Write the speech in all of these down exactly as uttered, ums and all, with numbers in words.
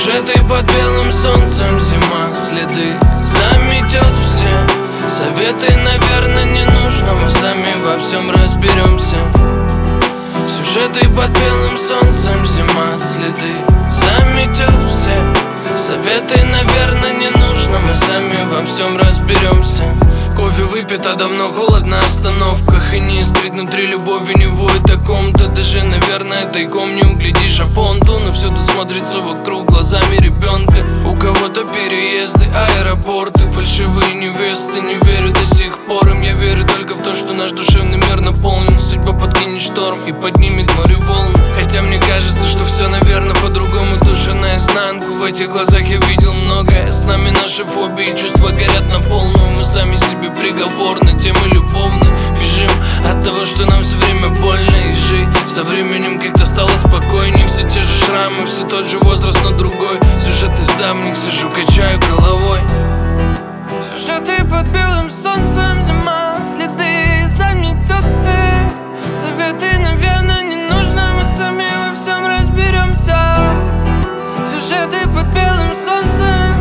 Сюжеты под белым солнцем, зима, следы заметет все. Советы, наверное, не нужно, мы сами во всем разберемся. Сюжеты под белым солнцем, зима, следы заметет все. Советы, наверное, не нужно, мы сами во всем разберемся. Кофе выпит, а давно холодно на остановках. И не искрит внутри любови, не воет о ком-то. Даже, наверное, тайком не углядишь, а понтуны всюду смотрится вокруг глазами ребенка. У кого-то переезды, аэропорты, фальшивые невесты. Не верю до сих пор им, я верю только в то, что наш душевный мир наполнен. Судьба подкинет шторм и поднимет море волн. Хотя мне кажется, что все, наверное, по-другому. Душа наизнанку, в этих глазах я видел многое. С нами наши фобии, чувства горят на полную. Мы сами себе приговор на темы любовные. Бежим от того, что нам все время больно. И жить со временем как-то стало спокойней. Все те же шрамы, все тот же возраст, но другой. Сюжет из давних, сижу, качаю головой. Сюжеты под белым солнцем, зима, следы заметет все. Советы, наверное, не нужно, мы сами во всем разберемся. Сюжеты под белым солнцем,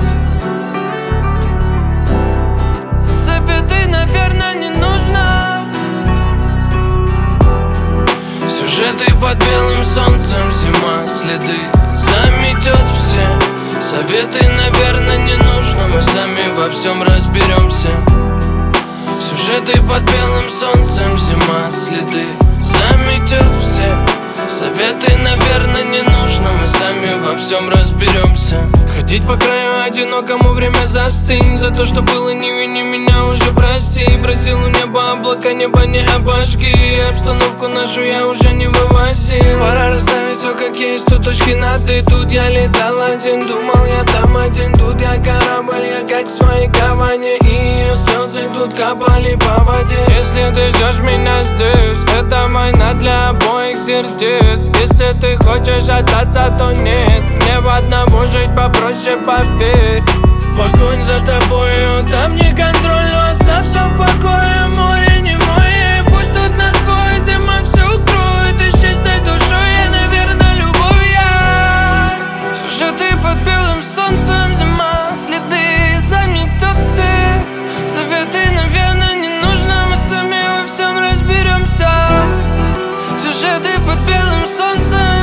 советы, наверное, не нужно. Сюжеты под белым солнцем, зима, следы заметет все. Советы, наверное, не нужно, мы сами во всем разберемся. Сюжеты под белым солнцем, зима, следы заметет все. Советы, наверное, не нужно, мы сами во всем разберемся. Ходить по краю одинокому, время застынь. За то, что было, не вини меня, уже прости. Просил у неба облака, небо не обожги. Обстановку нашу я уже не вывозил. Пора расставить все как есть, тут точки над «и». Тут я летал один, думал я там один. Тут я корабль, я как в своей гавани. И ее слезы тут капали по воде. Если ты ждешь меня здесь, это война для обоих сердец. Если ты хочешь остаться, то нет. Мне в одного жить попроще, поверь. Погонь за тобою, там не контроль, но оставь все в покое. Море не мое, пусть тут насквозь зима все укроет. И с чистой душой я, наверное, любовь я. Сюжеты под белым солнцем, зима, следы заметет все. Советы, наверное, не нужно, мы сами во всем разберемся. Сюжеты под белым солнцем,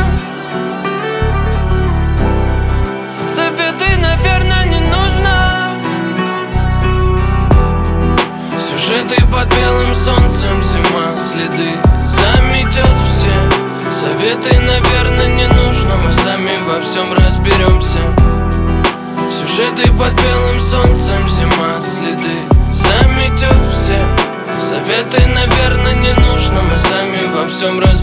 советы, наверное, не нужно. Сюжеты под белым солнцем, зима, следы заметет все. Советы, наверное, не нужно, мы сами во всем разберемся. Сюжеты под белым солнцем, зима, следы заметет все. Советы, наверное, не нужно, мы сами во всем разберемся.